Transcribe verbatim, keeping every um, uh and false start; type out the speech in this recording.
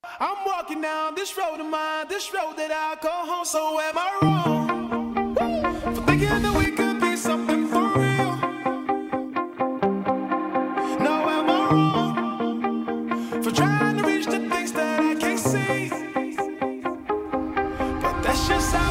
I'm walking down this road of mine, this road that I call home. So am I wrong for thinking that we could be something for real? No, am I wrong for trying to reach the things that I can't see? But that's just how